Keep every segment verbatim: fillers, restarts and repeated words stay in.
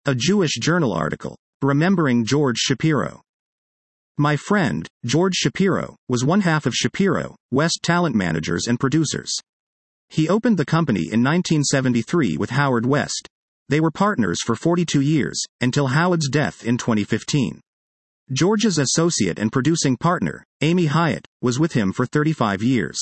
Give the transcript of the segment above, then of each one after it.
A Jewish Journal article. Remembering George Shapiro. My friend, George Shapiro, was one half of Shapiro, West Talent Managers and Producers. He opened the company in nineteen seventy-three with Howard West. They were partners for forty-two years, until Howard's death in twenty fifteen. George's associate and producing partner, Amy Hyatt, was with him for thirty-five years.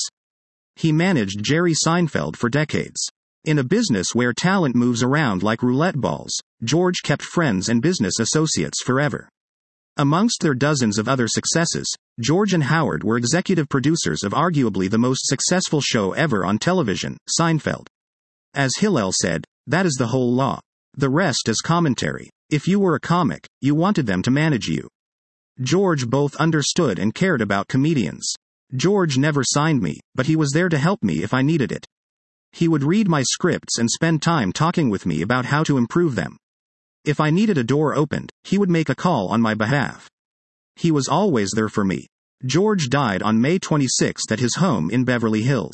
He managed Jerry Seinfeld for decades. In a business where talent moves around like roulette balls, George kept friends and business associates forever. Amongst their dozens of other successes, George and Howard were executive producers of arguably the most successful show ever on television, Seinfeld. As Hillel said, that is the whole law. The rest is commentary. If you were a comic, you wanted them to manage you. George both understood and cared about comedians. George never signed me, but he was there to help me if I needed it. He would read my scripts and spend time talking with me about how to improve them. If I needed a door opened, he would make a call on my behalf. He was always there for me. George died on May twenty-sixth at his home in Beverly Hills.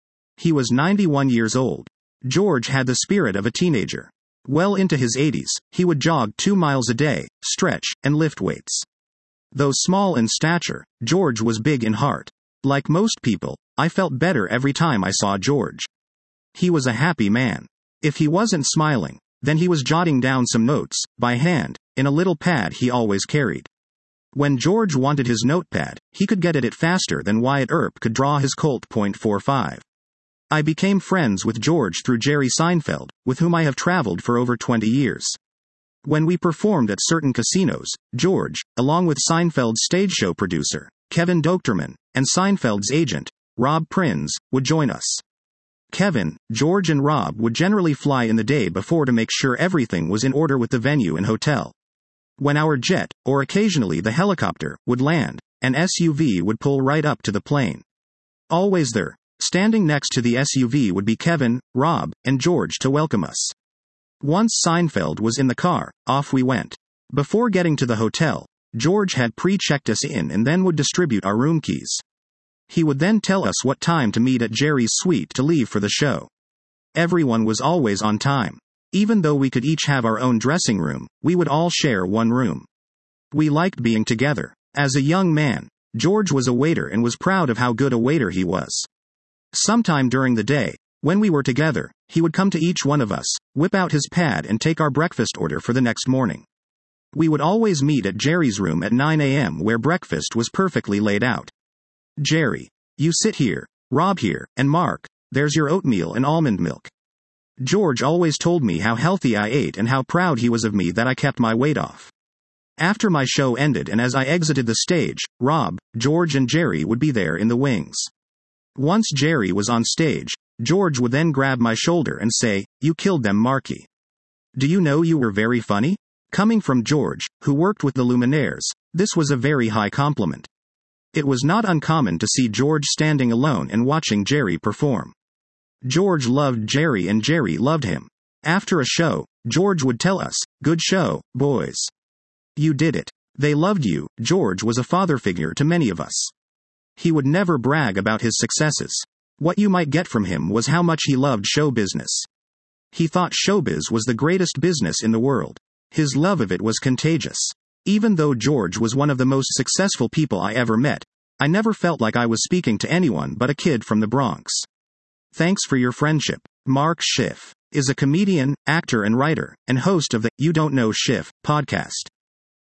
He was ninety-one years old. George had the spirit of a teenager. Well into his eighties, he would jog two miles a day, stretch, and lift weights. Though small in stature, George was big in heart. Like most people, I felt better every time I saw George. He was a happy man. If he wasn't smiling, then he was jotting down some notes, by hand, in a little pad he always carried. When George wanted his notepad, he could get at it faster than Wyatt Earp could draw his Colt point four five. I became friends with George through Jerry Seinfeld, with whom I have traveled for over twenty years. When we performed at certain casinos, George, along with Seinfeld's stage show producer, Kevin Dochterman, and Seinfeld's agent, Rob Prins, would join us. Kevin, George and Rob would generally fly in the day before to make sure everything was in order with the venue and hotel. When our jet, or occasionally the helicopter, would land, an S U V would pull right up to the plane. Always there, standing next to the S U V would be Kevin, Rob, and George to welcome us. Once Seinfeld was in the car, off we went. Before getting to the hotel, George had pre-checked us in and then would distribute our room keys. He would then tell us what time to meet at Jerry's suite to leave for the show. Everyone was always on time. Even though we could each have our own dressing room, we would all share one room. We liked being together. As a young man, George was a waiter and was proud of how good a waiter he was. Sometime during the day, when we were together, he would come to each one of us, whip out his pad and take our breakfast order for the next morning. We would always meet at Jerry's room at nine a.m. where breakfast was perfectly laid out. Jerry, you sit here, Rob here, and Mark, there's your oatmeal and almond milk. George always told me how healthy I ate and how proud he was of me that I kept my weight off. After my show ended and as I exited the stage, Rob, George and Jerry would be there in the wings. Once Jerry was on stage, George would then grab my shoulder and say, "You killed them, Marky. Do you know you were very funny?" Coming from George, who worked with the Luminaires, this was a very high compliment. It was not uncommon to see George standing alone and watching Jerry perform. George loved Jerry and Jerry loved him. After a show, George would tell us, "Good show, boys. You did it." They loved you. George was a father figure to many of us. He would never brag about his successes. What you might get from him was how much he loved show business. He thought showbiz was the greatest business in the world. His love of it was contagious. Even though George was one of the most successful people I ever met, I never felt like I was speaking to anyone but a kid from the Bronx. Thanks for your friendship. Mark Schiff is a comedian, actor and writer, and host of the You Don't Know Schiff podcast.